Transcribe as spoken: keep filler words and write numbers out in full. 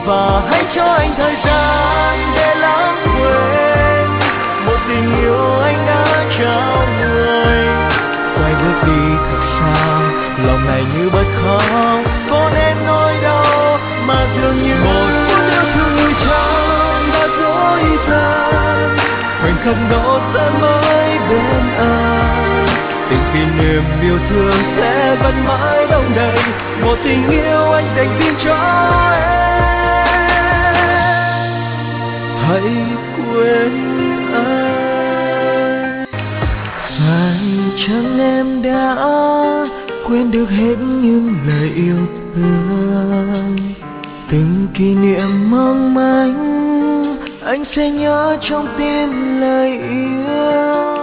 và hãy cho anh thời gian để lãng quên một tình yêu anh đã trao người. Quay bước đi thật xa, lòng này như bật khóc, có nên nỗi đau mà dường như một phút yêu thương như trăng đã dối gian. Khoảnh khắc đó sẽ mãi bên anh, từng kỷ niệm yêu thương sẽ vẫn mãi đong đầy, một tình yêu anh dành riêng cho em. Hãy quên anh. Phải chăng em đã quên được hết những lời yêu thương, từng kỷ niệm mong manh anh sẽ nhớ trong tim lời yêu.